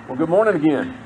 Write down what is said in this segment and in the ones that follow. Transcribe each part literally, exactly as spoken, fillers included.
Well, good morning again.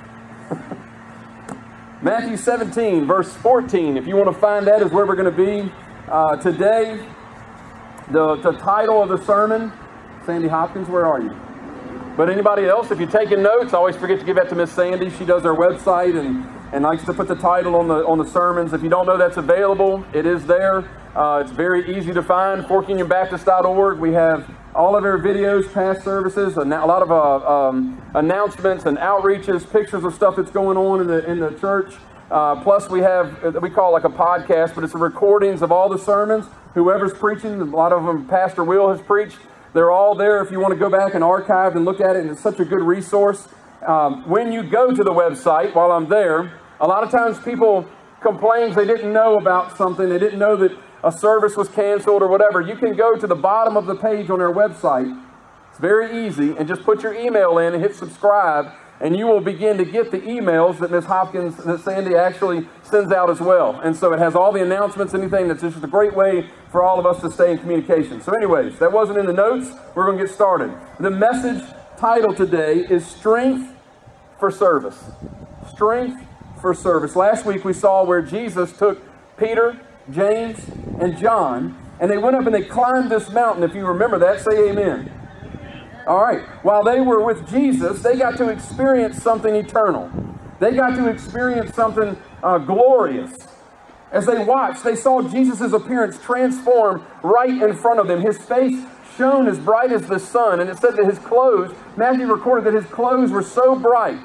Matthew seventeen, verse fourteen. If you want to find that, is where we're going to be uh, today. The, the title of the sermon, Sandy Hopkins, where are you? But anybody else, if you're taking notes, I always forget to give that to Miss Sandy. She does our website and, and likes to put the title on the on the sermons. If you don't know that's available, it is there. Uh, it's very easy to find, fork union baptist dot org. We have all of our videos, past services, a lot of uh, um, announcements and outreaches, pictures of stuff that's going on in the in the church. Uh, plus, we have, we call it like a podcast, but it's the recordings of all the sermons. Whoever's preaching, a lot of them Pastor Will has preached. They're all there if you want to go back and archive and look at it, and it's such a good resource. Um, when you go to the website, while I'm there, a lot of times people complain they didn't know about something. They didn't know that a service was canceled or whatever. You can go to the bottom of the page on our website. It's very easy, and just put your email in and hit subscribe, and you will begin to get the emails that Miss Hopkins, that Sandy actually sends out as well. And so it has all the announcements, anything. That's just a great way for all of us to stay in communication. So anyways, that wasn't in the notes. We're going to get started. The message title today is Strength for Service. Strength for Service. Last week we saw where Jesus took Peter, James, and John, and they went up and they climbed this mountain. If you remember that, say amen. All right. While they were with Jesus, they got to experience something eternal. They got to experience something uh, glorious. As they watched, they saw Jesus' appearance transform right in front of them. His face shone as bright as the sun, and it said that his clothes, Matthew recorded that his clothes were so bright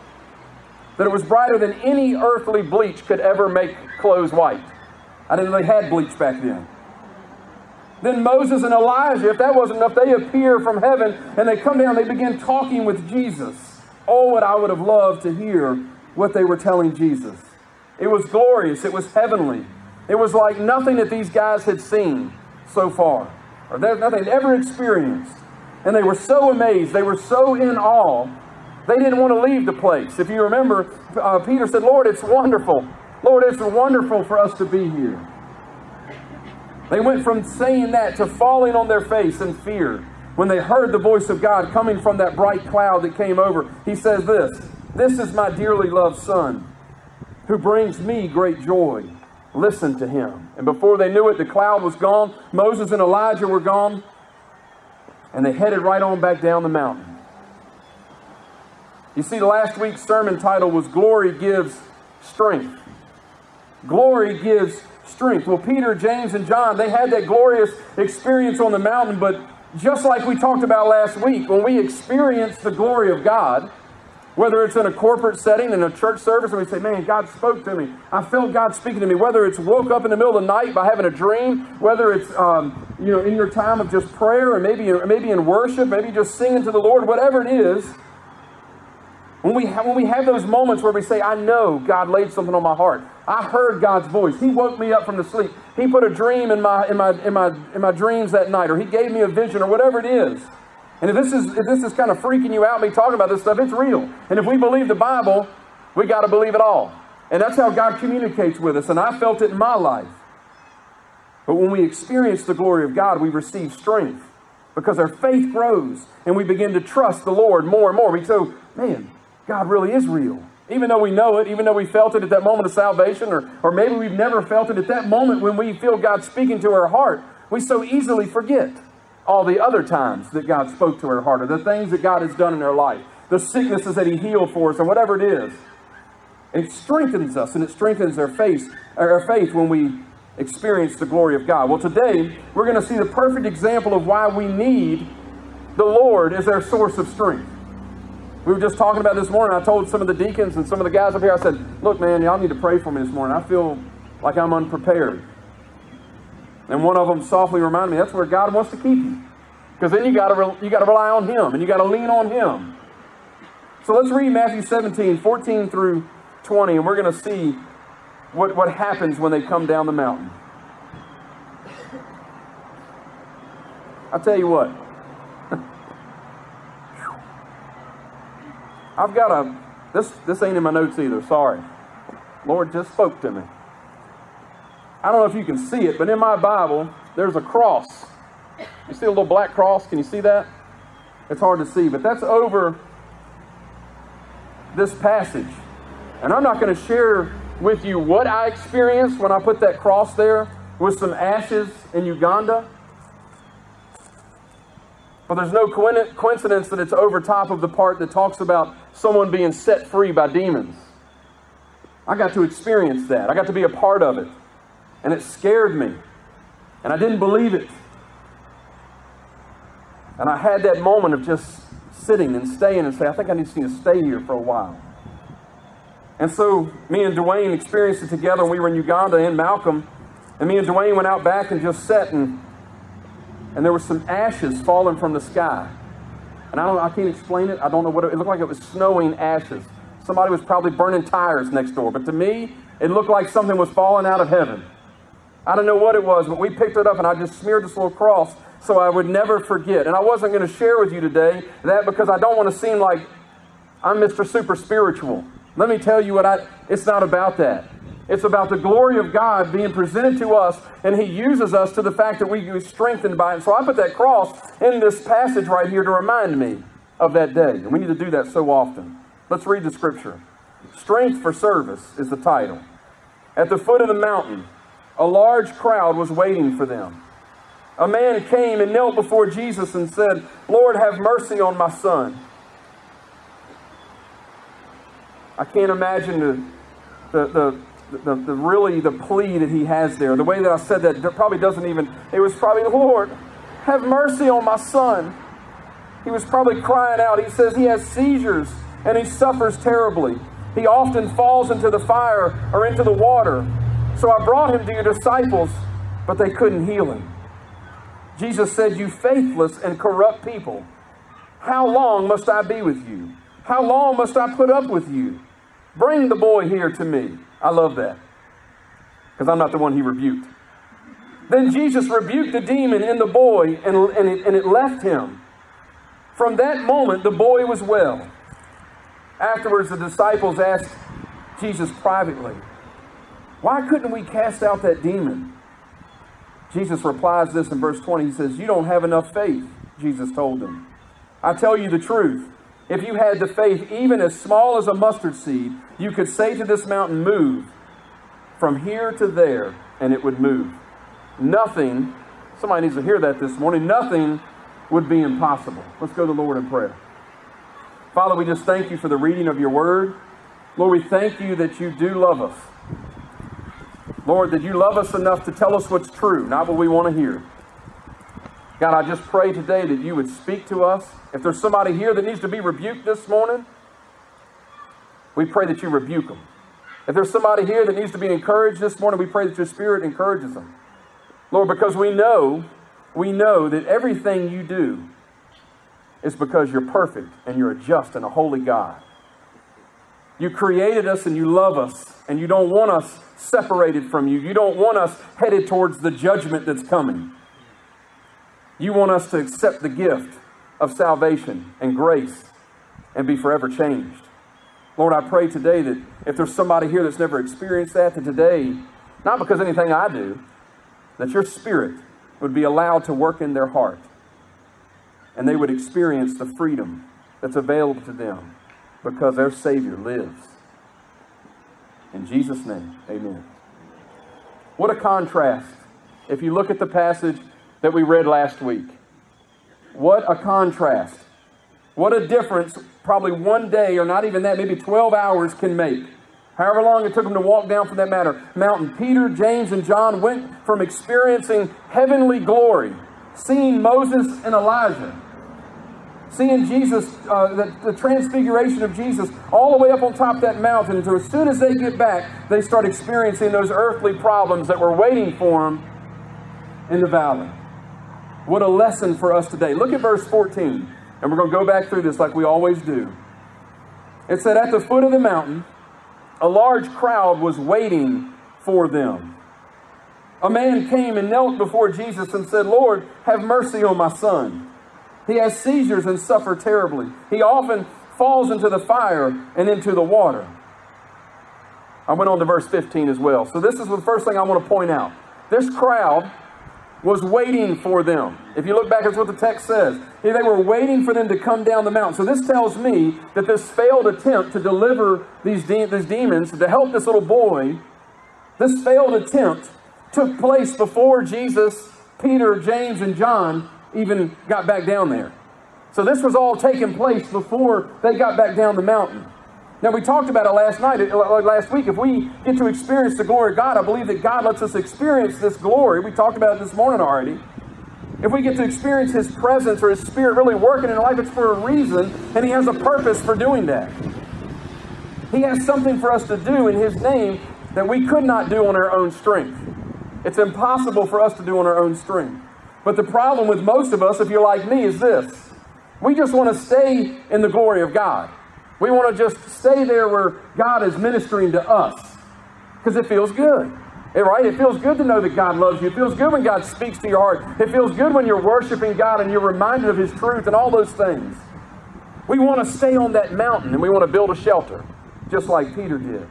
that it was brighter than any earthly bleach could ever make clothes white. I didn't know they had bleach back then. Then Moses and Elijah, if that wasn't enough, they appear from heaven and they come down, they begin talking with Jesus. Oh, what I would have loved to hear what they were telling Jesus. It was glorious. It was heavenly. It was like nothing that these guys had seen so far, or nothing they'd ever experienced. And they were so amazed. They were so in awe. They didn't want to leave the place. If you remember, uh, Peter said, Lord, it's wonderful. Lord, it's wonderful for us to be here. They went from saying that to falling on their face in fear when they heard the voice of God coming from that bright cloud that came over. He says this, "This is my dearly loved Son, who brings me great joy. Listen to him." And before they knew it, the cloud was gone. Moses and Elijah were gone. And they headed right on back down the mountain. You see, last week's sermon title was Glory Gives Strength. Glory gives strength. Well, Peter, James, and John, they had that glorious experience on the mountain, but just like we talked about last week, when we experience the glory of God, whether it's in a corporate setting, in a church service, and we say, man, God spoke to me. I felt God speaking to me. Whether it's woke up in the middle of the night by having a dream, whether it's um, you know, in your time of just prayer, or maybe, maybe in worship, maybe just singing to the Lord, whatever it is, When we, have, when we have those moments where we say, I know God laid something on my heart. I heard God's voice. He woke me up from the sleep. He put a dream in my, in my, in my, in my dreams that night, or he gave me a vision, or whatever it is. And if this is, if this is kind of freaking you out, me talking about this stuff, it's real. And if we believe the Bible, we got to believe it all. And that's how God communicates with us. And I felt it in my life. But when we experience the glory of God, we receive strength because our faith grows and we begin to trust the Lord more and more. We go, man, God really is real. Even though we know it, even though we felt it at that moment of salvation, or, or maybe we've never felt it at that moment when we feel God speaking to our heart, we so easily forget all the other times that God spoke to our heart, or the things that God has done in our life, the sicknesses that he healed for us, and whatever it is. It strengthens us, and it strengthens our faith, our faith when we experience the glory of God. Well, today, we're going to see the perfect example of why we need the Lord as our source of strength. We were just talking about this morning. I told some of the deacons and some of the guys up here, I said, look, man, y'all need to pray for me this morning. I feel like I'm unprepared. And one of them softly reminded me, that's where God wants to keep you. Because then you got to you got to rely on him, and you got to lean on him. So let's read Matthew seventeen, fourteen through twenty, and we're going to see what, what happens when they come down the mountain. I'll tell you what. I've got a, this, this ain't in my notes either, sorry. Lord just spoke to me. I don't know if you can see it, but in my Bible, there's a cross. You see a little black cross? Can you see that? It's hard to see, but that's over this passage. And I'm not going to share with you what I experienced when I put that cross there with some ashes in Uganda. But there's no coincidence that it's over top of the part that talks about someone being set free by demons. I got to experience that. I got to be a part of it. And it scared me. And I didn't believe it. And I had that moment of just sitting and staying and say, I think I need to stay here for a while. And so me and Dwayne experienced it together. We were in Uganda in Malcolm. And me and Dwayne went out back and just sat, and, and there was some ashes falling from the sky. And I don't I can't explain it. I don't know what it, it looked like. It was snowing ashes. Somebody was probably burning tires next door. But to me, it looked like something was falling out of heaven. I don't know what it was, but we picked it up and I just smeared this little cross so I would never forget. And I wasn't going to share with you today that because I don't want to seem like I'm Mister Super Spiritual. Let me tell you what I, it's not about that. It's about the glory of God being presented to us, and He uses us to the fact that we be strengthened by it. So I put that cross in this passage right here to remind me of that day. And we need to do that so often. Let's read the scripture. Strength for Service is the title. At the foot of the mountain, a large crowd was waiting for them. A man came and knelt before Jesus and said, Lord, have mercy on my son. I can't imagine the, the, the, the, the really the plea that he has there. The way that I said that probably doesn't even, it was probably, Lord, have mercy on my son. He was probably crying out. He says he has seizures and he suffers terribly. He often falls into the fire or into the water. So I brought him to your disciples, but they couldn't heal him. Jesus said, you faithless and corrupt people, how long must I be with you? How long must I put up with you? Bring the boy here to me. I love that, because I'm not the one he rebuked. Then Jesus rebuked the demon in the boy, and, and, it, and it left him. From that moment, the boy was well. Afterwards, the disciples asked Jesus privately, why couldn't we cast out that demon? Jesus replies this in verse twenty. He says, you don't have enough faith, Jesus told them. I tell you the truth. If you had the faith even as small as a mustard seed, you could say to this mountain, move from here to there, and it would move. Nothing, somebody needs to hear that this morning, nothing would be impossible. Let's go to the Lord in prayer. Father, we just thank you for the reading of your word. Lord, we thank you that you do love us. Lord, that you love us enough to tell us what's true, not what we want to hear. God, I just pray today that you would speak to us. If there's somebody here that needs to be rebuked this morning, we pray that you rebuke them. If there's somebody here that needs to be encouraged this morning, we pray that your Spirit encourages them. Lord, because we know, we know that everything you do is because you're perfect and you're a just and a holy God. You created us and you love us, and you don't want us separated from you. You don't want us headed towards the judgment that's coming. You want us to accept the gift of salvation and grace and be forever changed. Lord, I pray today that if there's somebody here that's never experienced that, that today, not because of anything I do, that your Spirit would be allowed to work in their heart, and they would experience the freedom that's available to them because their Savior lives. In Jesus' name, amen. What a contrast. If you look at the passage that we read last week, what a contrast. What a difference probably one day, or not even that, maybe twelve hours can make. However long it took them to walk down from that matter, mountain. Peter, James, and John went from experiencing heavenly glory, seeing Moses and Elijah, seeing Jesus, uh, the, the transfiguration of Jesus, all the way up on top of that mountain, until as soon as they get back, they start experiencing those earthly problems that were waiting for them in the valley. What a lesson for us today. Look at verse fourteen, and we're going to go back through this like we always do. It said, at the foot of the mountain, a large crowd was waiting for them. A man came and knelt before Jesus and said, Lord, have mercy on my son. He has seizures and suffers terribly. He often falls into the fire and into the water. I went on to verse fifteen as well. So this is the first thing I want to point out. This crowd was waiting for them. If you look back, that's what the text says. They were waiting for them to come down the mountain. So this tells me that this failed attempt to deliver these, de these demons, to help this little boy, this failed attempt took place before Jesus, Peter, James, and John even got back down there. So this was all taking place before they got back down the mountain. Now, we talked about it last night, last week. If we get to experience the glory of God, I believe that God lets us experience this glory. We talked about it this morning already. If we get to experience His presence or His Spirit really working in our life, it's for a reason, and He has a purpose for doing that. He has something for us to do in His name that we could not do on our own strength. It's impossible for us to do on our own strength. But the problem with most of us, if you're like me, is this. We just want to stay in the glory of God. We want to just stay there where God is ministering to us because it feels good, right? It feels good to know that God loves you. It feels good when God speaks to your heart. It feels good when you're worshiping God and you're reminded of His truth and all those things. We want to stay on that mountain and we want to build a shelter, just like Peter did.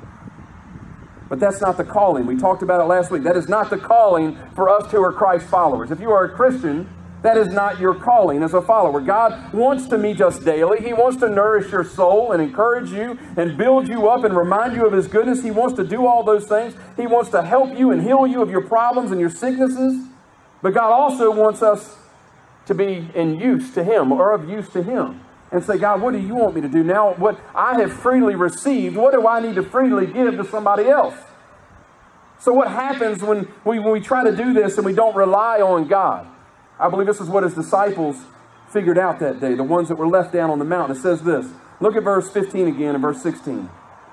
But that's not the calling. We talked about it last week. That is not the calling for us who are Christ followers. If you are a Christian, that is not your calling as a follower. God wants to meet us daily. He wants to nourish your soul and encourage you and build you up and remind you of His goodness. He wants to do all those things. He wants to help you and heal you of your problems and your sicknesses. But God also wants us to be in use to Him or of use to Him and say, God, what do you want me to do now? What I have freely received, what do I need to freely give to somebody else? So what happens when we, when we try to do this and we don't rely on God? I believe this is what His disciples figured out that day, the ones that were left down on the mountain. It says this. Look at verse fifteen again and verse sixteen.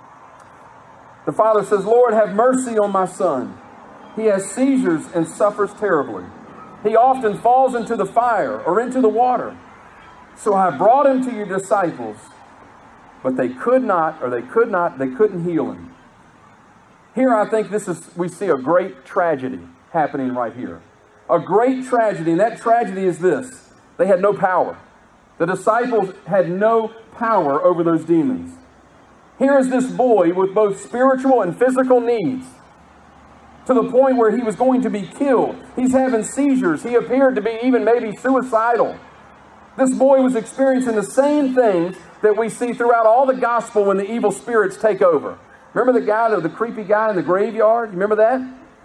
The father says, Lord, have mercy on my son. He has seizures and suffers terribly. He often falls into the fire or into the water. So I brought him to your disciples, but they could not, or they could not, they couldn't heal him. Here I think this is, we see a great tragedy happening right here. A great tragedy, and that tragedy is this. They had no power. The disciples had no power over those demons. Here is this boy with both spiritual and physical needs, to the point where he was going to be killed. He's having seizures. He appeared to be even maybe suicidal. This boy was experiencing the same things that we see throughout all the gospel when the evil spirits take over. Remember the guy, the creepy guy in the graveyard? You remember that?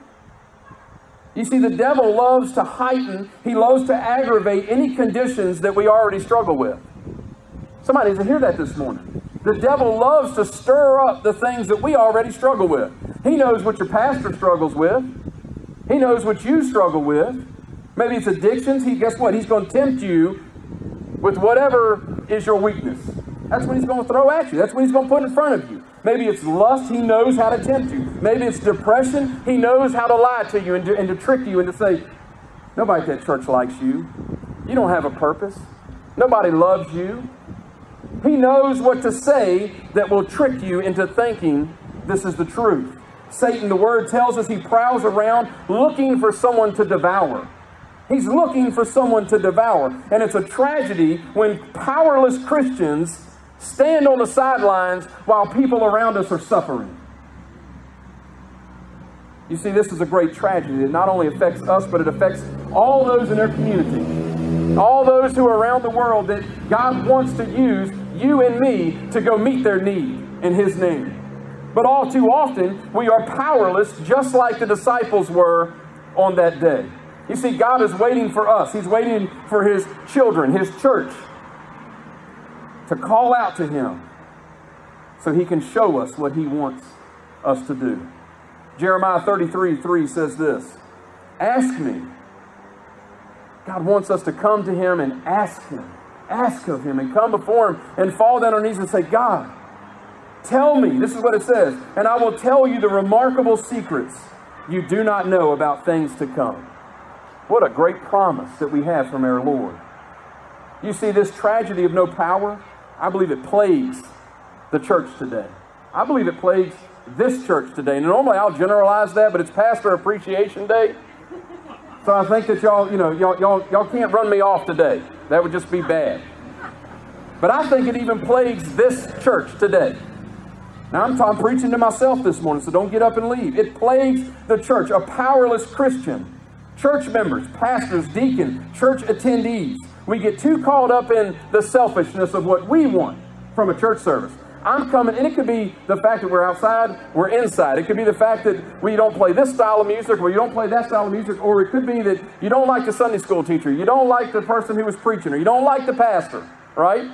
You see, the devil loves to heighten, he loves to aggravate any conditions that we already struggle with. Somebody needs to hear that this morning. The devil loves to stir up the things that we already struggle with. He knows what your pastor struggles with. He knows what you struggle with. Maybe it's addictions. He, guess what? He's going to tempt you with whatever is your weakness. That's what he's going to throw at you. That's what he's going to put in front of you. Maybe it's lust. He knows how to tempt you. Maybe it's depression. He knows how to lie to you and to, and to trick you and to say, nobody at that church likes you. You don't have a purpose. Nobody loves you. He knows what to say that will trick you into thinking this is the truth. Satan, the word tells us, he prowls around looking for someone to devour. He's looking for someone to devour. And it's a tragedy when powerless Christians stand on the sidelines while people around us are suffering. You see, this is a great tragedy. It not only affects us, but it affects all those in their community. All those who are around the world that God wants to use you and me to go meet their need in His name. But all too often, we are powerless, just like the disciples were on that day. You see, God is waiting for us. He's waiting for His children, His church, to call out to Him so He can show us what He wants us to do. Jeremiah thirty-three three says this, ask me. God wants us to come to Him and ask Him. Ask of Him and come before Him and fall down on our knees and say, God, tell me, this is what it says, and I will tell you the remarkable secrets you do not know about things to come. What a great promise that we have from our Lord. You see, this tragedy of no power, I believe it plagues the church today. I believe it plagues this church today. And normally I'll generalize that, but it's Pastor Appreciation Day. So I think that y'all, you know, y'all, y'all, y'all can't run me off today. That would just be bad. But I think it even plagues this church today. Now I'm, I'm preaching to myself this morning, so don't get up and leave. It plagues the church. A powerless Christian Church members, pastors, deacons, church attendees, we get too caught up in the selfishness of what we want from a church service. I'm coming, and it could be the fact that we're outside, we're inside. It could be the fact that we don't play this style of music, or you don't play that style of music, or it could be that you don't like the Sunday school teacher, you don't like the person who was preaching, or you don't like the pastor, right?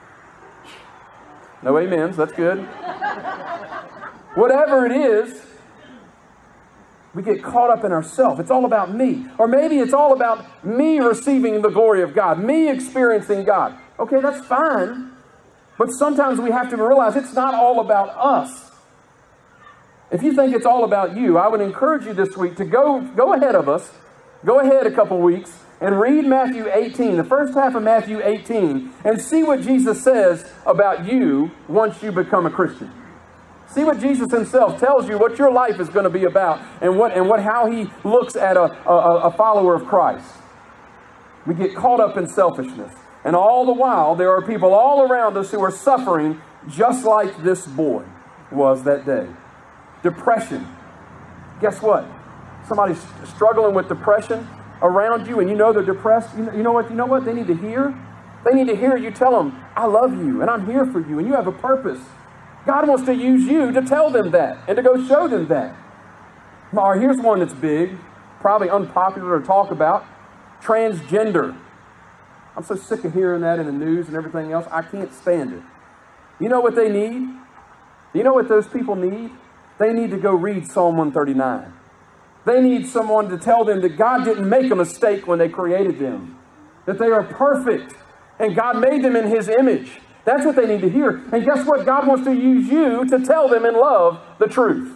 No amens, that's good. Whatever it is, we get caught up in ourselves. It's all about me. Or maybe it's all about me receiving the glory of God, me experiencing God. Okay, that's fine. But sometimes we have to realize it's not all about us. If you think it's all about you, I would encourage you this week to go, go ahead of us, go ahead a couple weeks, and read Matthew eighteen, the first half of Matthew eighteen, and see what Jesus says about you once you become a Christian. See what Jesus himself tells you, what your life is going to be about, and what and what how he looks at a, a, a follower of Christ. We get caught up in selfishness. And all the while, there are people all around us who are suffering just like this boy was that day. Depression. Guess what? Somebody's struggling with depression around you, and you know they're depressed. You know, you know what? You know what they need to hear? They need to hear you tell them, I love you, and I'm here for you, and you have a purpose. God wants to use you to tell them that and to go show them that. Or here's one that's big, probably unpopular to talk about. Transgender. I'm so sick of hearing that in the news and everything else. I can't stand it. You know what they need? You know what those people need? They need to go read Psalm one thirty-nine. They need someone to tell them that God didn't make a mistake when they created them. That they are perfect and God made them in his image. That's what they need to hear. And guess what? God wants to use you to tell them in love the truth.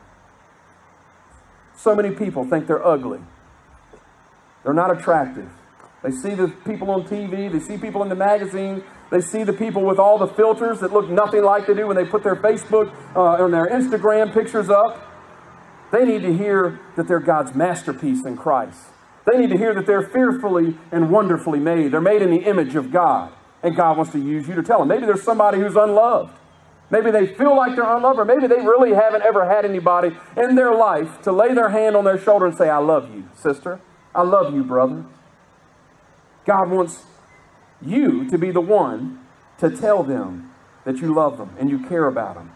So many people think they're ugly. They're not attractive. They see the people on T V. They see people in the magazine. They see the people with all the filters that look nothing like they do when they put their Facebook uh, and their Instagram pictures up. They need to hear that they're God's masterpiece in Christ. They need to hear that they're fearfully and wonderfully made. They're made in the image of God. And God wants to use you to tell them. Maybe there's somebody who's unloved. Maybe they feel like they're unloved, or maybe they really haven't ever had anybody in their life to lay their hand on their shoulder and say, I love you, sister. I love you, brother. God wants you to be the one to tell them that you love them and you care about them.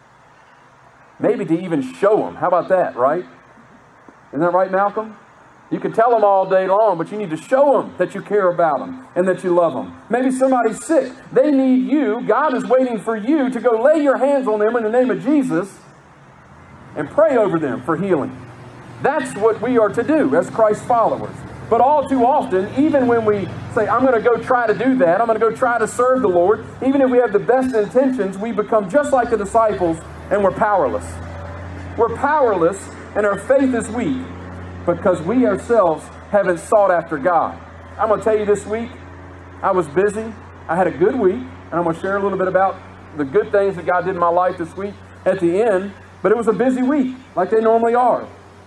Maybe to even show them. How about that, right? Isn't that right, Malcolm? You can tell them all day long, but you need to show them that you care about them and that you love them. Maybe somebody's sick. They need you. God is waiting for you to go lay your hands on them in the name of Jesus and pray over them for healing. That's what we are to do as Christ followers. But all too often, even when we say, I'm going to go try to do that, I'm going to go try to serve the Lord, even if we have the best intentions, we become just like the disciples and we're powerless. We're powerless and our faith is weak because we ourselves haven't sought after God. I'm going to tell you this week, I was busy. I had a good week, and I'm going to share a little bit about the good things that God did in my life this week at the end, but it was a busy week, like they normally are.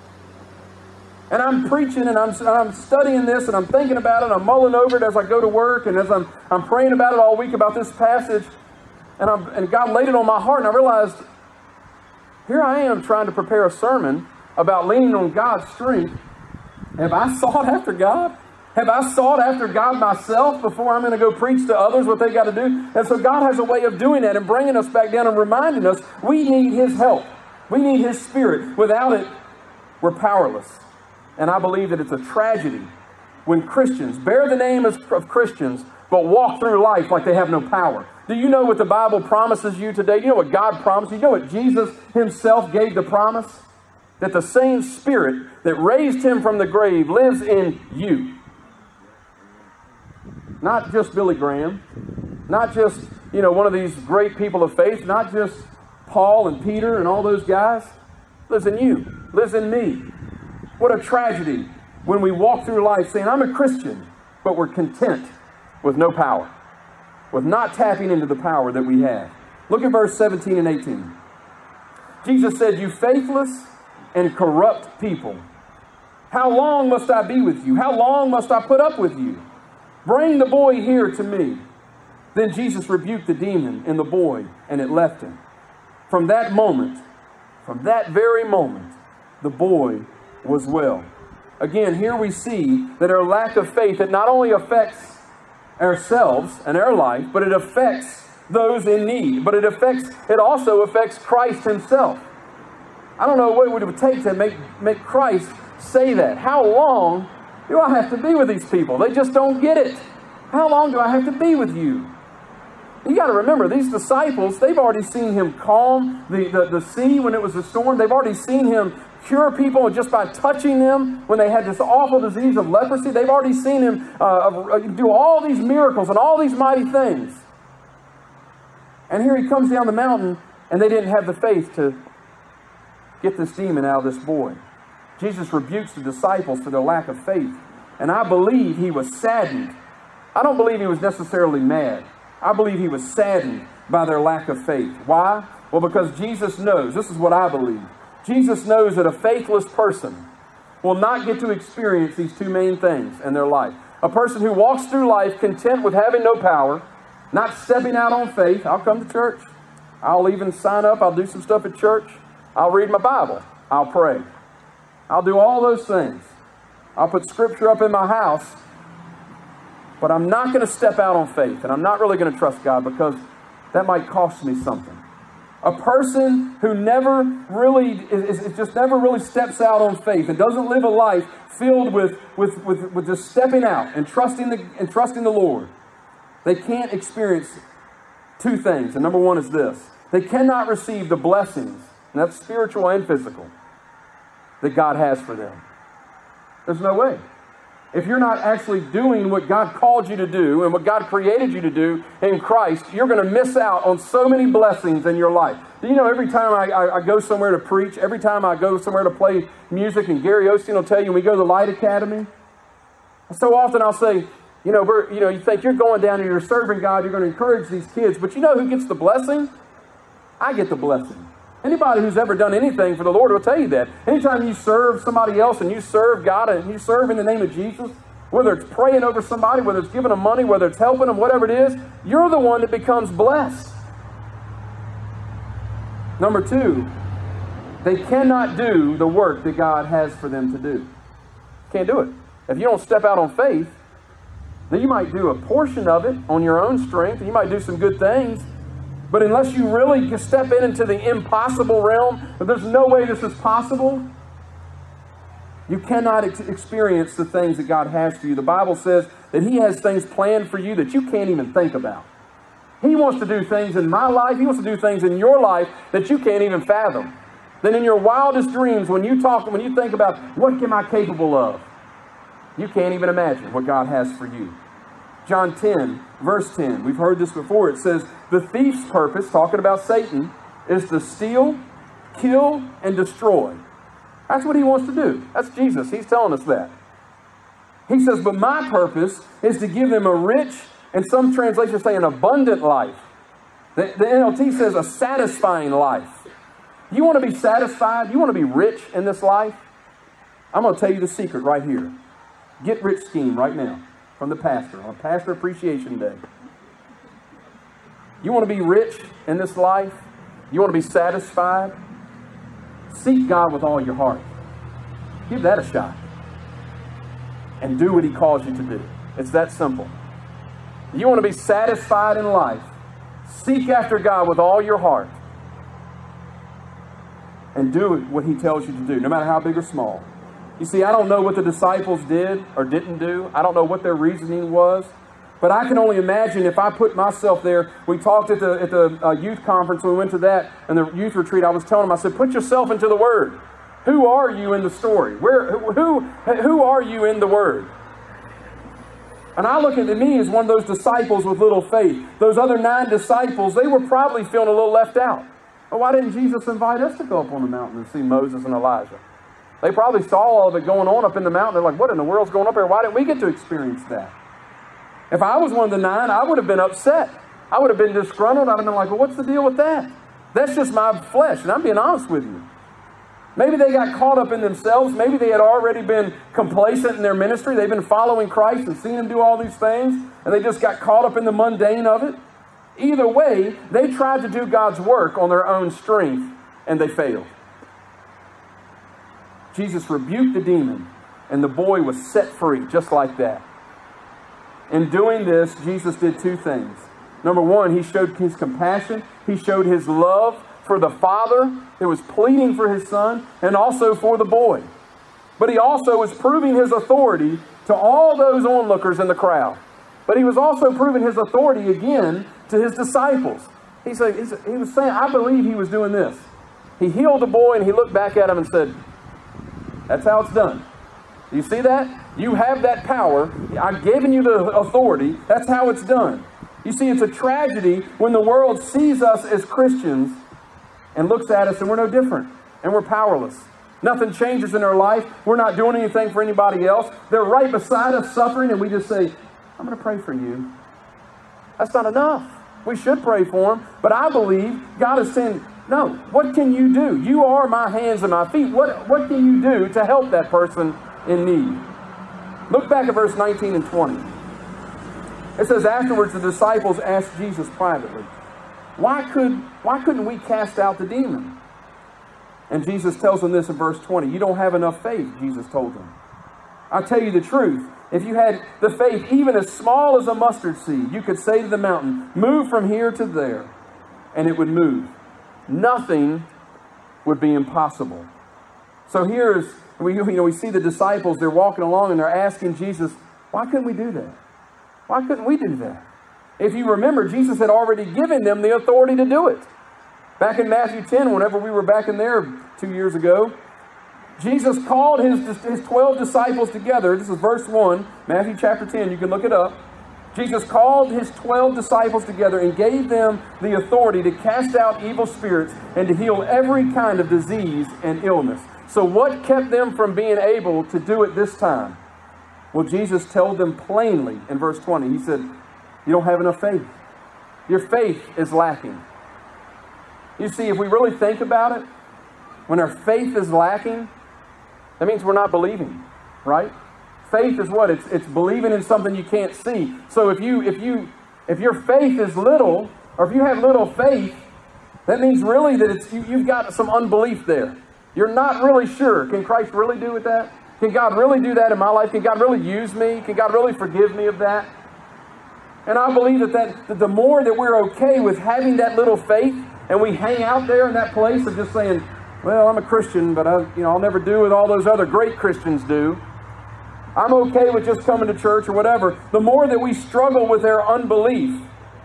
And I'm preaching and I'm, and I'm studying this and I'm thinking about it and I'm mulling over it as I go to work and as I'm, I'm praying about it all week about this passage. And, I'm, and God laid it on my heart and I realized, here I am trying to prepare a sermon about leaning on God's strength. Have I sought after God? Have I sought after God myself before I'm going to go preach to others what they got to do? And so God has a way of doing that and bringing us back down and reminding us we need his help. We need his spirit. Without it, we're powerless. And I believe that it's a tragedy when Christians bear the name of, of Christians, but walk through life like they have no power. Do you know what the Bible promises you today? You know what God promised you? You know what Jesus himself gave the promise? That the same Spirit that raised him from the grave lives in you. Not just Billy Graham. Not just, you know, one of these great people of faith. Not just Paul and Peter and all those guys. Lives in you. Lives in me. What a tragedy when we walk through life saying, I'm a Christian, but we're content with no power, with not tapping into the power that we have. Look at verse seventeen and eighteen. Jesus said, you faithless and corrupt people, how long must I be with you? How long must I put up with you? Bring the boy here to me. Then Jesus rebuked the demon in the boy, and it left him. From that moment, from that very moment, the boy was well. again, here we see that our lack of faith, it not only affects ourselves and our life, but it affects those in need. But it affects, it also affects Christ himself. I don't know what it would take to make, make Christ say that. How long do I have to be with these people? They just don't get it. How long do I have to be with you? You got to remember, these disciples, they've already seen him calm the, the, the sea when it was a storm. They've already seen him cure people just by touching them when they had this awful disease of leprosy. They've already seen him uh, do all these miracles and all these mighty things. And here he comes down the mountain, and they didn't have the faith to get this demon out of this boy. Jesus rebukes the disciples for their lack of faith. And I believe he was saddened. I don't believe he was necessarily mad. I believe he was saddened by their lack of faith. Why? Well, because Jesus knows, this is what I believe. Jesus knows that a faithless person will not get to experience these two main things in their life. A person who walks through life content with having no power, not stepping out on faith. I'll come to church. I'll even sign up. I'll do some stuff at church. I'll read my Bible. I'll pray. I'll do all those things. I'll put scripture up in my house. But I'm not going to step out on faith. And I'm not really going to trust God because that might cost me something. A person who never really, is, is just never really steps out on faith and doesn't live a life filled with, with, with, with just stepping out and trusting the, and trusting the Lord, they can't experience two things. And number one is this. They cannot receive the blessings, and that's spiritual and physical, that God has for them. There's no way. If you're not actually doing what God called you to do and what God created you to do in Christ, you're going to miss out on so many blessings in your life. Do you know, every time I, I, I go somewhere to preach, every time I go somewhere to play music, and Gary Osteen will tell you, we go to the Light Academy, so often I'll say, you know, we're, you know, you think you're going down and you're serving God, you're going to encourage these kids, but you know who gets the blessing? I get the blessing. Anybody who's ever done anything for the Lord will tell you that. Anytime you serve somebody else and you serve God and you serve in the name of Jesus, whether it's praying over somebody, whether it's giving them money, whether it's helping them, whatever it is, you're the one that becomes blessed. Number two, they cannot do the work that God has for them to do. Can't do it. If you don't step out on faith, then you might do a portion of it on your own strength, and you might do some good things. But unless you really step in into the impossible realm, that there's no way this is possible, you cannot ex- experience the things that God has for you. The Bible says that he has things planned for you that you can't even think about. He wants to do things in my life. He wants to do things in your life that you can't even fathom. Then in your wildest dreams, when you talk, when you think about what am I capable of, you can't even imagine what God has for you. John ten, verse ten. We've heard this before. It says, the thief's purpose, talking about Satan, is to steal, kill, and destroy. That's what he wants to do. That's Jesus. He's telling us that. He says, but my purpose is to give them a rich, and some translations say an abundant life. The, the N L T says a satisfying life. You want to be satisfied? You want to be rich in this life? I'm going to tell you the secret right here. Get rich scheme right now. From the pastor on Pastor Appreciation Day. You want to be rich in this life? You want to be satisfied? Seek God with all your heart. Give that a shot. And do what he calls you to do. It's that simple. You want to be satisfied in life? Seek after God with all your heart. And do what he tells you to do, no matter how big or small. You see, I don't know what the disciples did or didn't do. I don't know what their reasoning was. But I can only imagine if I put myself there. We talked at the, at the uh, youth conference when we went to that, and the youth retreat. I was telling them, I said, put yourself into the Word. Who are you in the story? Where, who, who are you in the Word? And I look at me as one of those disciples with little faith. Those other nine disciples, they were probably feeling a little left out. Well, why didn't Jesus invite us to go up on the mountain and see Moses and Elijah? They probably saw all of it going on up in the mountain. They're like, what in the world's going up here? Why didn't we get to experience that? If I was one of the nine, I would have been upset. I would have been disgruntled. I'd have been like, well, what's the deal with that? That's just my flesh, and I'm being honest with you. Maybe they got caught up in themselves. Maybe they had already been complacent in their ministry. They've been following Christ and seen him do all these things, and they just got caught up in the mundane of it. Either way, they tried to do God's work on their own strength, and they failed. Jesus rebuked the demon And the boy was set free, just like that. In doing this, Jesus did two things. Number one, he showed his compassion. He showed his love for the father that was pleading for his son, and also for the boy. But he also was proving his authority to all those onlookers in the crowd. But he was also proving his authority again to his disciples. He said, he was saying, I believe he was doing this. He healed the boy and he looked back at him and said, that's how it's done. Do you see that? You have that power. I've given you the authority. That's how it's done. You see, it's a tragedy when the world sees us as Christians and looks at us and we're no different. And we're powerless. Nothing changes in our life. We're not doing anything for anybody else. They're right beside us suffering and we just say, I'm going to pray for you. That's not enough. We should pray for them. But I believe God is saying, no, what can you do? You are my hands and my feet. What, what can you do to help that person in need? Look back at verse nineteen and twenty. It says, afterwards the disciples asked Jesus privately, why, could, why couldn't we cast out the demon? And Jesus tells them this in verse twenty. You don't have enough faith, Jesus told them. I'll tell you the truth. If you had the faith even as small as a mustard seed, you could say to the mountain, move from here to there, and it would move. Nothing would be impossible. So here's, we, you know, we see the disciples, they're walking along and they're asking Jesus, why couldn't we do that? Why couldn't we do that? If you remember, Jesus had already given them the authority to do it. Back in Matthew ten, whenever we were back in there two years ago, Jesus called his, his twelve disciples together. This is verse one, Matthew chapter ten. You can look it up. Jesus called his twelve disciples together and gave them the authority to cast out evil spirits and to heal every kind of disease and illness. So what kept them from being able to do it this time? Well, Jesus told them plainly in verse twenty. He said, you don't have enough faith. Your faith is lacking. You see, if we really think about it, when our faith is lacking, that means we're not believing, right? Faith is what? It's, it's believing in something you can't see. So if you if you if your faith is little, or if you have little faith, that means really that it's you, you've got some unbelief there. You're not really sure. Can Christ really do with that? Can God really do that in my life? Can God really use me? Can God really forgive me of that? And I believe that, that, that the more that we're okay with having that little faith, and we hang out there in that place of just saying, well, I'm a Christian, but I, you know, I'll never do what all those other great Christians do. I'm okay with just coming to church or whatever. The more that we struggle with our unbelief,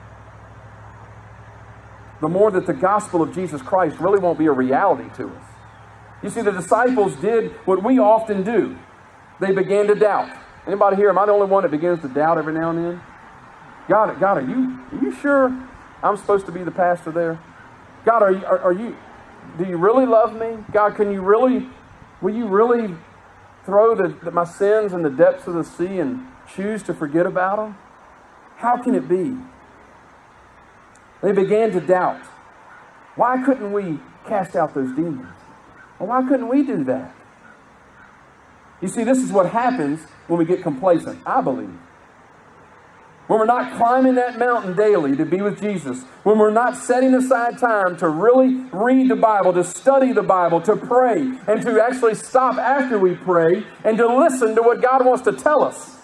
the more that the gospel of Jesus Christ really won't be a reality to us. You see, the disciples did what we often do. They began to doubt. Anybody here, am I the only one that begins to doubt every now and then? God, God, are you, are you sure I'm supposed to be the pastor there? God, are you, are, are you, do you really love me? God, can you really, will you really throw the, the, my sins in the depths of the sea and choose to forget about them? How can it be? They began to doubt. Why couldn't we cast out those demons? Well, why couldn't we do that? You see, this is what happens when we get complacent, I believe. When we're not climbing that mountain daily to be with Jesus, when we're not setting aside time to really read the Bible, to study the Bible, to pray, and to actually stop after we pray and to listen to what God wants to tell us.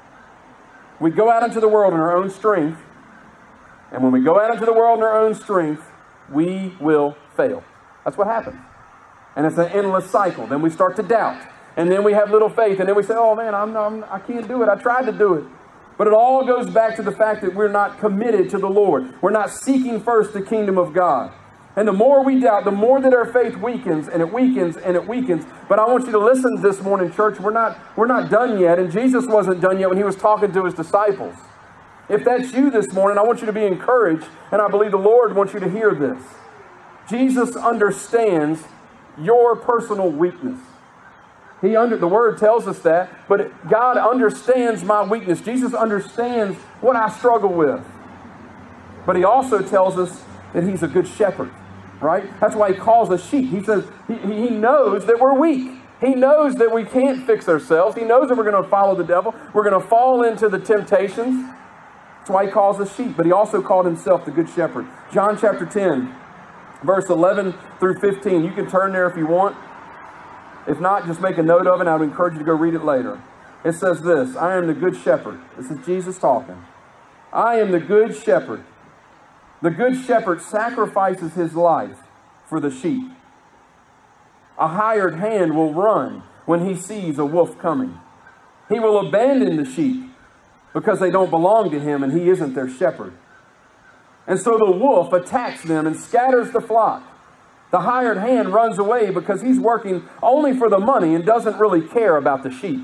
We go out into the world in our own strength, and when we go out into the world in our own strength, we will fail. That's what happens. And it's an endless cycle. Then we start to doubt, and then we have little faith, and then we say, oh man, I'm, I'm, I can't do it. I tried to do it. But it all goes back to the fact that we're not committed to the Lord. We're not seeking first the kingdom of God. And the more we doubt, the more that our faith weakens, and it weakens, and it weakens. But I want you to listen this morning, church. We're not, we're not done yet, and Jesus wasn't done yet when he was talking to his disciples. If that's you this morning, I want you to be encouraged, and I believe the Lord wants you to hear this. Jesus understands your personal weakness. He under the word tells us that, but God understands my weakness. Jesus understands what I struggle with. But he also tells us that he's a good shepherd, right? That's why he calls us sheep. He says he, he knows that we're weak. He knows that we can't fix ourselves. He knows that we're going to follow the devil. We're going to fall into the temptations. That's why he calls us sheep. But he also called himself the good shepherd. John chapter ten, verse eleven through fifteen. You can turn there if you want. If not, just make a note of it, and I would encourage you to go read it later. It says this: I am the good shepherd. This is Jesus talking. I am the good shepherd. The good shepherd sacrifices his life for the sheep. A hired hand will run when he sees a wolf coming. He will abandon the sheep because they don't belong to him and he isn't their shepherd. And so the wolf attacks them and scatters the flock. The hired hand runs away because he's working only for the money and doesn't really care about the sheep.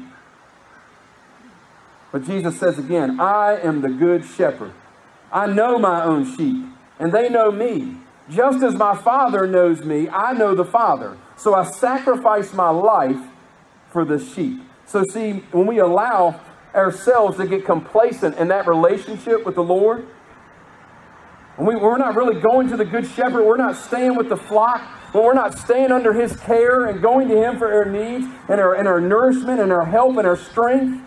But Jesus says again, I am the good shepherd. I know my own sheep, and they know me. Just as my Father knows me, I know the Father. So I sacrifice my life for the sheep. So see, when we allow ourselves to get complacent in that relationship with the Lord, when we, we're not really going to the good shepherd, we're not staying with the flock, when we're not staying under his care and going to him for our needs and our, and our nourishment and our help and our strength,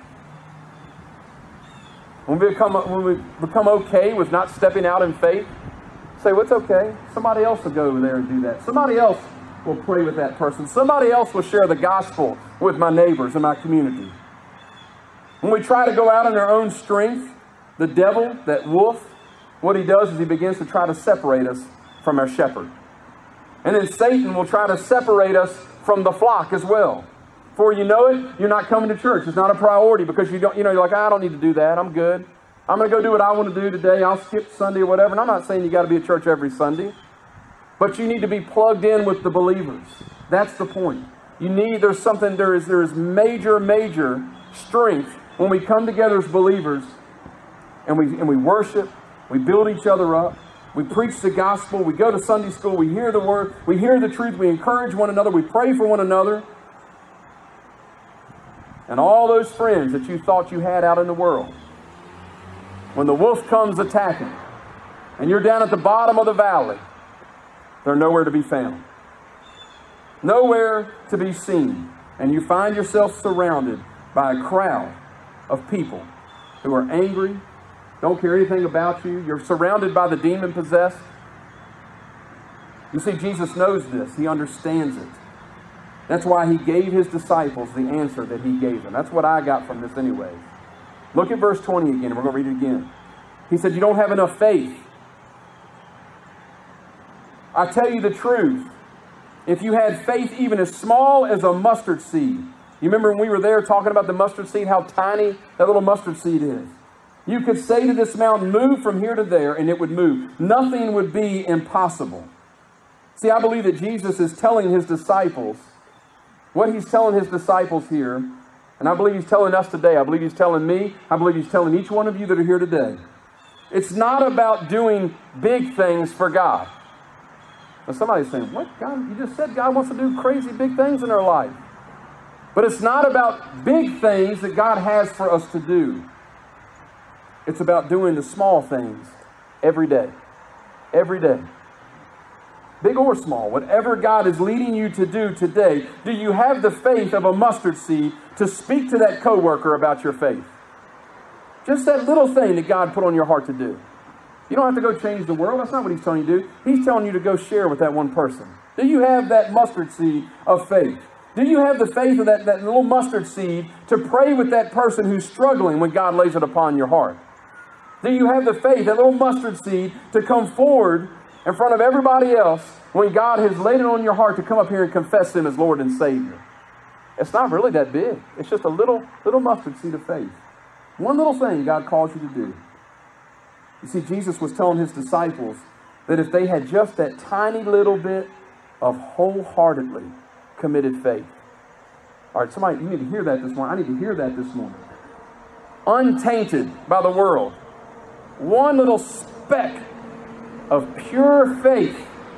when we become, when we become okay with not stepping out in faith, say, well, it's okay. Somebody else will go over there and do that. Somebody else will pray with that person. Somebody else will share the gospel with my neighbors and my community. When we try to go out in our own strength, the devil, that wolf, what he does is he begins to try to separate us from our shepherd. And then Satan will try to separate us from the flock as well. Before you know it, you're not coming to church. It's not a priority because you don't, you know, you're like, I don't need to do that. I'm good. I'm going to go do what I want to do today. I'll skip Sunday or whatever. And I'm not saying you got to be at church every Sunday. But you need to be plugged in with the believers. That's the point. You need, there's something, there is, there is major, major strength when we come together as believers and we, and we worship, we build each other up, we preach the gospel, we go to Sunday school, we hear the word, we hear the truth, we encourage one another, we pray for one another. And all those friends that you thought you had out in the world, when the wolf comes attacking and you're down at the bottom of the valley, they're nowhere to be found. Nowhere to be seen. And you find yourself surrounded by a crowd of people who are angry, don't care anything about you. You're surrounded by the demon-possessed. You see, Jesus knows this. He understands it. That's why he gave his disciples the answer that he gave them. That's what I got from this anyway. Look at verse twenty again, and we're going to read it again. He said, you don't have enough faith. I tell you the truth. If you had faith even as small as a mustard seed. You remember when we were there talking about the mustard seed, how tiny that little mustard seed is. You could say to this mountain, move from here to there, and it would move. Nothing would be impossible. See, I believe that Jesus is telling his disciples what he's telling his disciples here, and I believe he's telling us today. I believe he's telling me. I believe he's telling each one of you that are here today. It's not about doing big things for God. Now somebody's saying, what? God, you just said God wants to do crazy big things in our life. But it's not about big things that God has for us to do. It's about doing the small things every day. Every day. Big or small, whatever God is leading you to do today, do you have the faith of a mustard seed to speak to that coworker about your faith? Just that little thing that God put on your heart to do. You don't have to go change the world. That's not what he's telling you to do. He's telling you to go share with that one person. Do you have that mustard seed of faith? Do you have the faith of that, that little mustard seed to pray with that person who's struggling when God lays it upon your heart? Do you have the faith, that little mustard seed, to come forward in front of everybody else when God has laid it on your heart to come up here and confess him as Lord and Savior? It's not really that big. It's just a little, little mustard seed of faith. One little thing God calls you to do. You see, Jesus was telling his disciples that if they had just that tiny little bit of wholeheartedly committed faith. All right, somebody, you need to hear that this morning. I need to hear that this morning. Untainted by the world. One little speck of pure faith.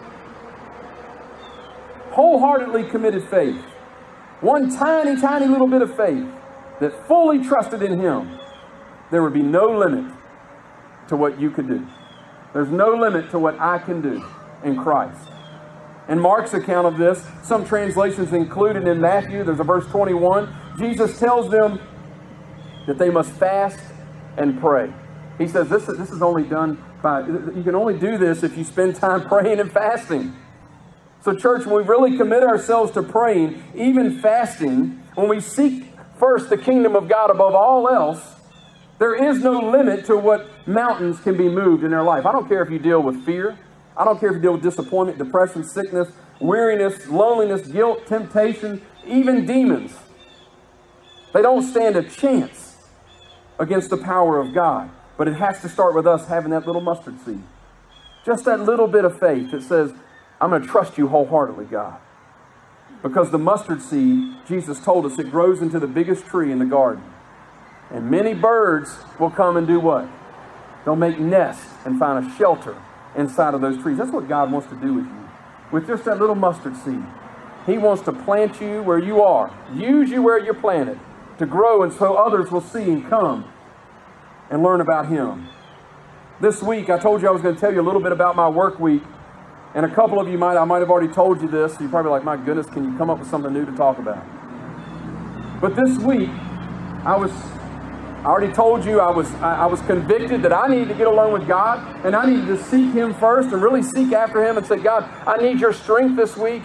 Wholeheartedly committed faith. One tiny, tiny little bit of faith that fully trusted in him. There would be no limit to what you could do. There's no limit to what I can do in Christ. In Mark's account of this, some translations included in Matthew, there's a verse twenty-one, Jesus tells them that they must fast and pray. He says this is, this is only done by, you can only do this if you spend time praying and fasting. So church, when we really commit ourselves to praying, even fasting, when we seek first the kingdom of God above all else, there is no limit to what mountains can be moved in their life. I don't care if you deal with fear. I don't care if you deal with disappointment, depression, sickness, weariness, loneliness, guilt, temptation, even demons. They don't stand a chance against the power of God. But it has to start with us having that little mustard seed. Just that little bit of faith that says, I'm going to trust you wholeheartedly, God. Because the mustard seed, Jesus told us, it grows into the biggest tree in the garden. And many birds will come and do what? They'll make nests and find a shelter inside of those trees. That's what God wants to do with you. With just that little mustard seed. He wants to plant you where you are. Use you where you're planted to grow, and so others will see and come and learn about Him. This week, I told you I was going to tell you a little bit about my work week. And a couple of you might, I might have already told you this. You're probably like, my goodness, can you come up with something new to talk about? But this week, I was, I already told you I was, I, I was convicted that I needed to get alone with God, and I needed to seek Him first and really seek after Him and say, God, I need your strength this week.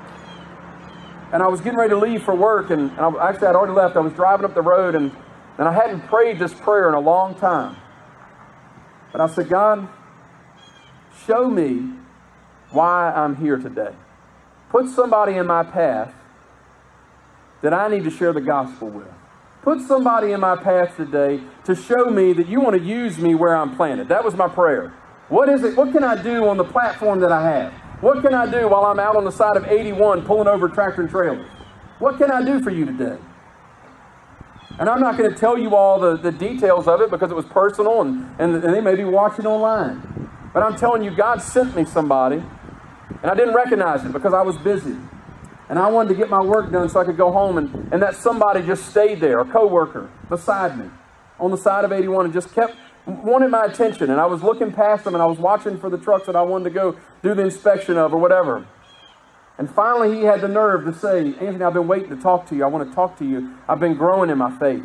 And I was getting ready to leave for work, and, and I, actually I'd already left. I was driving up the road, and, and I hadn't prayed this prayer in a long time. But I said, God, show me why I'm here today. Put somebody in my path that I need to share the gospel with. Put somebody in my path today to show me that you want to use me where I'm planted. That was my prayer. What is it? What can I do on the platform that I have? What can I do while I'm out on the side of eighty-one pulling over tractor and trailers? What can I do for you today? And I'm not going to tell you all the, the details of it because it was personal, and, and, and they may be watching online. But I'm telling you, God sent me somebody, and I didn't recognize it because I was busy. And I wanted to get my work done so I could go home, and, and that somebody just stayed there, a coworker beside me on the side of eighty-one, and just kept wanted my attention. And I was looking past them, and I was watching for the trucks that I wanted to go do the inspection of or whatever. And finally, he had the nerve to say, Anthony, I've been waiting to talk to you. I want to talk to you. I've been growing in my faith.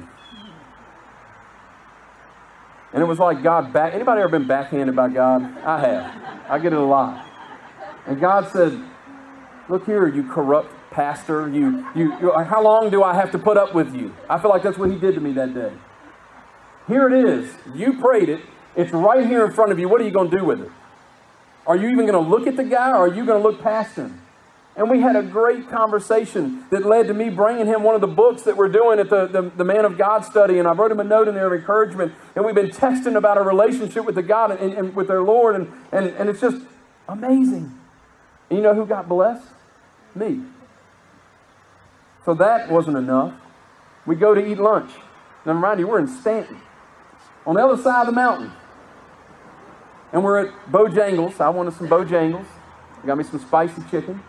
And it was like God back. Anybody ever been backhanded by God? I have. I get it a lot. And God said, look here, you corrupt pastor. You, you, you, how long do I have to put up with you? I feel like that's what He did to me that day. Here it is. You prayed it. It's right here in front of you. What are you going to do with it? Are you even going to look at the guy, or are you going to look past him? And we had a great conversation that led to me bringing him one of the books that we're doing at the, the, the Man of God study. And I wrote him a note in there of encouragement. And we've been texting about a relationship with the God and, and, and with their Lord. And, and, and it's just amazing. And you know who got blessed? Me. So that wasn't enough. We go to eat lunch. Now, remind you, we're in Stanton, on the other side of the mountain. And we're at Bojangles. I wanted some Bojangles. Got me some spicy chicken.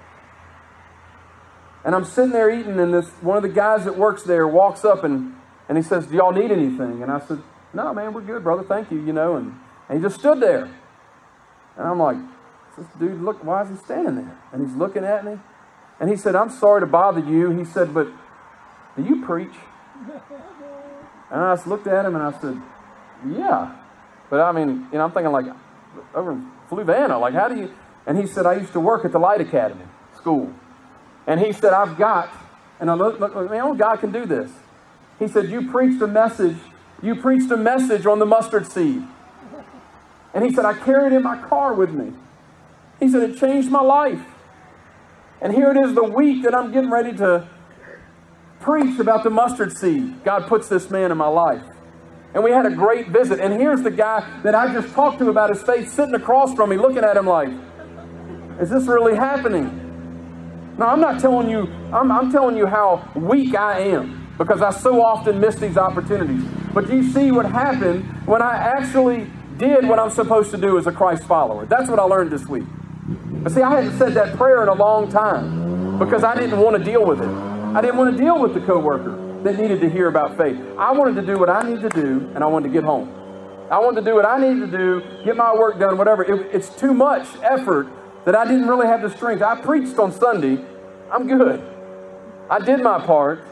And I'm sitting there eating, and this one of the guys that works there walks up and, and he says, do y'all need anything? And I said, no, man, we're good, brother. Thank you, you know. And, and he just stood there. And I'm like, this dude, look, why is he standing there? And he's looking at me. And he said, I'm sorry to bother you. He said, but do you preach? And I just looked at him and I said, yeah. But I mean, you know, I'm thinking like, over in Fluvanna, like how do you... And he said, I used to work at the Light Academy school. And he said, I've got, and I look, look, man, only God can do this. He said, you preached a message, you preached a message on the mustard seed. And he said, I carried it in my car with me. He said, it changed my life. And here it is the week that I'm getting ready to preach about the mustard seed. God puts this man in my life. And we had a great visit. And here's the guy that I just talked to about his faith sitting across from me, looking at him like, is this really happening? Now, I'm not telling you, I'm, I'm telling you how weak I am because I so often miss these opportunities. But you see what happened when I actually did what I'm supposed to do as a Christ follower. That's what I learned this week. But see, I hadn't said that prayer in a long time because I didn't want to deal with it. I didn't want to deal with the coworker that needed to hear about faith. I wanted to do what I needed to do, and I wanted to get home. I wanted to do what I needed to do, get my work done, whatever. It, it's too much effort that I didn't really have the strength. I preached on Sunday. I'm good. I did my part.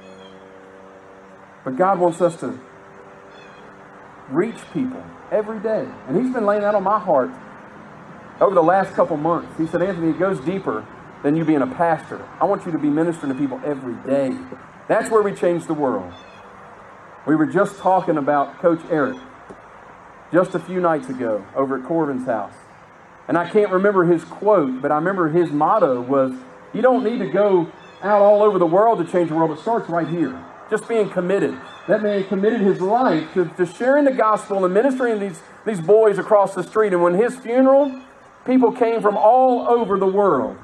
But God wants us to reach people every day. And He's been laying that on my heart over the last couple months. He said, Anthony, it goes deeper than you being a pastor. I want you to be ministering to people every day. That's where we change the world. We were just talking about Coach Eric just a few nights ago over at Corbin's house. And I can't remember his quote, but I remember his motto was, you don't need to go out all over the world to change the world. It starts right here. Just being committed. That man committed his life to, to sharing the gospel and ministering to these, these boys across the street. And when his funeral, people came from all over the world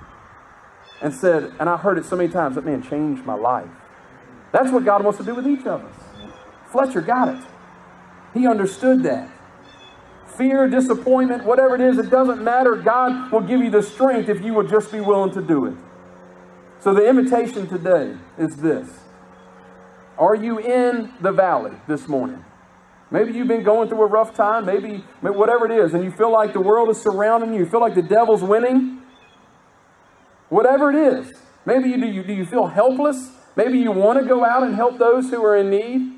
and said, and I heard it so many times, that man changed my life. That's what God wants to do with each of us. Fletcher got it. He understood that. Fear, disappointment, whatever it is, it doesn't matter. God will give you the strength if you will just be willing to do it. So the invitation today is this. Are you in the valley this morning? Maybe you've been going through a rough time, maybe whatever it is, and you feel like the world is surrounding you, you feel like the devil's winning. Whatever it is. Maybe you do, you, do you feel helpless? Maybe you want to go out and help those who are in need,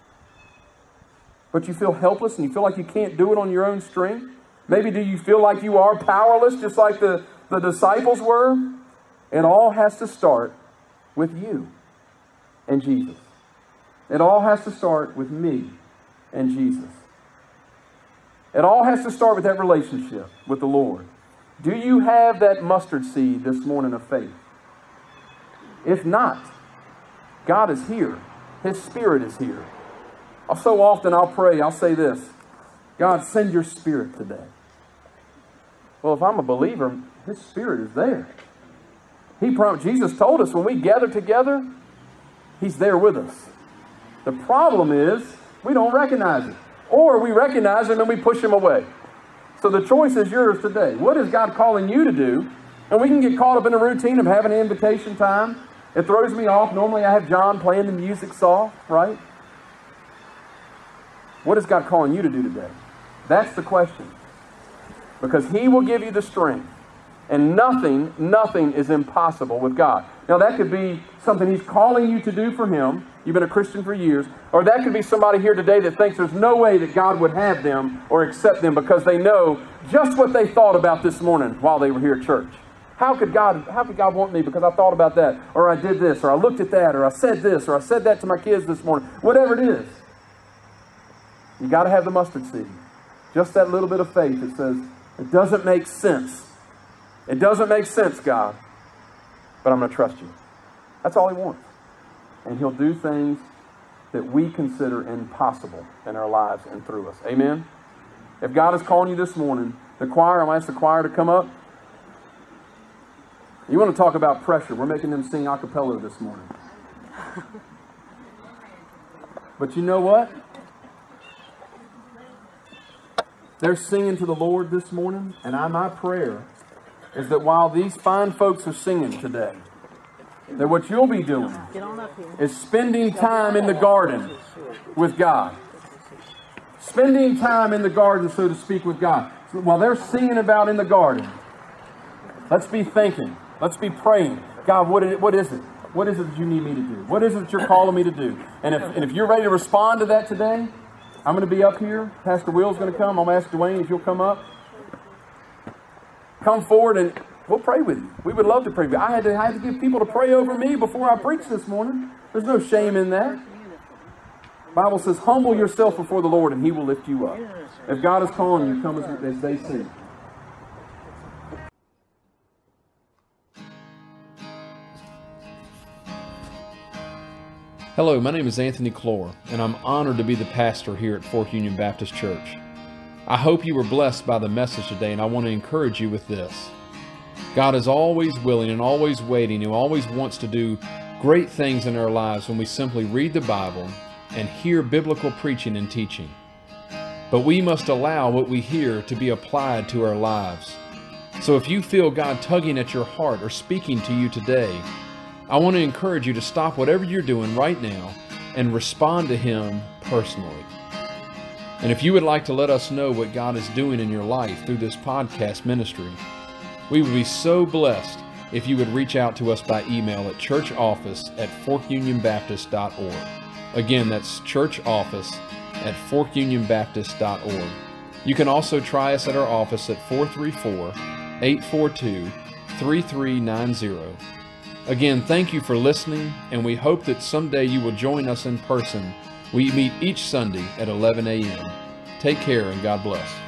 but you feel helpless and you feel like you can't do it on your own strength. Maybe do you feel like you are powerless, just like the, the disciples were? It all has to start with you and Jesus. It all has to start with me and Jesus. It all has to start with that relationship with the Lord. Do you have that mustard seed this morning of faith? If not, God is here. His Spirit is here. So often I'll pray, I'll say this, God, send your Spirit today. Well, if I'm a believer, His Spirit is there. He promised, Jesus told us when we gather together, He's there with us. The problem is we don't recognize it. Or we recognize Him and we push Him away. So the choice is yours today. What is God calling you to do? And we can get caught up in a routine of having an invitation time. It throws me off. Normally I have John playing the music soft, right? What is God calling you to do today? That's the question. Because He will give you the strength. And nothing, nothing is impossible with God. Now that could be something He's calling you to do for Him. You've been a Christian for years. Or that could be somebody here today that thinks there's no way that God would have them or accept them because they know just what they thought about this morning while they were here at church. How could God, how could God want me because I thought about that, or I did this, or I looked at that, or I said this, or I said that to my kids this morning. Whatever it is. You got to have the mustard seed. Just that little bit of faith that says, it doesn't make sense. It doesn't make sense, God, but I'm going to trust you. That's all He wants. And He'll do things that we consider impossible in our lives and through us. Amen? If God is calling you this morning, the choir, I'm going to ask the choir to come up. You want to talk about pressure. We're making them sing a cappella this morning. But you know what? They're singing to the Lord this morning, and I, my prayer is that while these fine folks are singing today, that what you'll be doing is spending time in the garden with God. Spending time in the garden, so to speak, with God. So while they're singing about in the garden, let's be thinking. Let's be praying. God, what is it? What is it? What is it that you need me to do? What is it that you're calling me to do? And if, and if you're ready to respond to that today, I'm going to be up here. Pastor Will's going to come. I'm going to ask Dwayne if you'll come up. Come forward and we'll pray with you. We would love to pray with you. I had to, I had to get people to pray over me before I preached this morning. There's no shame in that. The Bible says, humble yourself before the Lord and He will lift you up. If God is calling you, come as, as they sing. Hello, my name is Anthony Clore, and I'm honored to be the pastor here at Fork Union Baptist Church. I hope you were blessed by the message today, and I want to encourage you with this. God is always willing and always waiting. He always wants to do great things in our lives when we simply read the Bible and hear biblical preaching and teaching. But we must allow what we hear to be applied to our lives. So if you feel God tugging at your heart or speaking to you today, I want to encourage you to stop whatever you're doing right now and respond to Him personally. And if you would like to let us know what God is doing in your life through this podcast ministry, we would be so blessed if you would reach out to us by email at churchoffice at fork union baptist dot org. Again, that's churchoffice at fork union baptist dot org. You can also try us at our office at four three four, eight four two, three three nine zero. Again, thank you for listening, and we hope that someday you will join us in person. We meet each Sunday at eleven a m Take care and God bless.